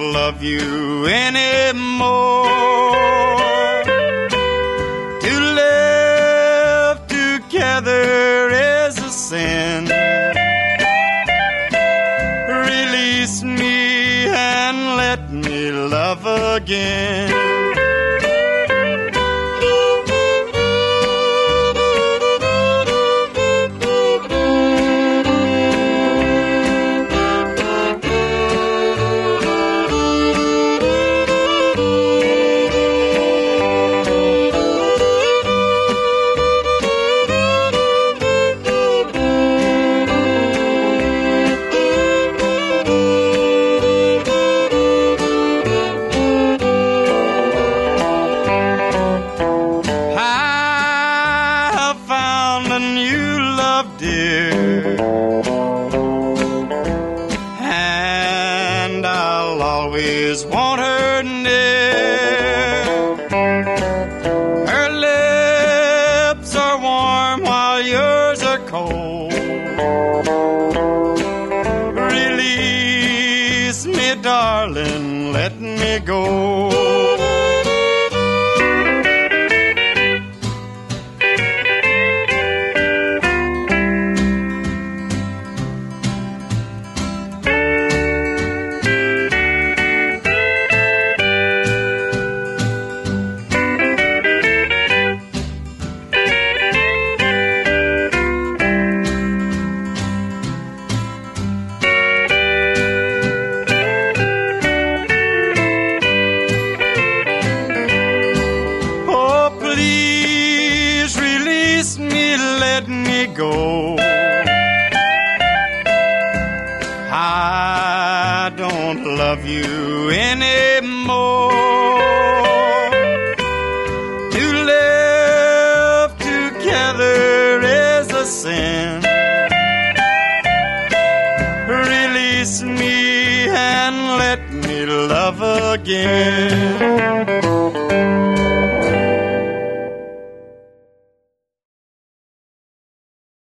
love you anymore. To live together is a sin. Release me and let me love again. And I'll always want her near. Her lips are warm while yours are cold. Release me, darling, let me go. Let me go. I don't love you anymore. To live together is a sin. Release me and let me love again.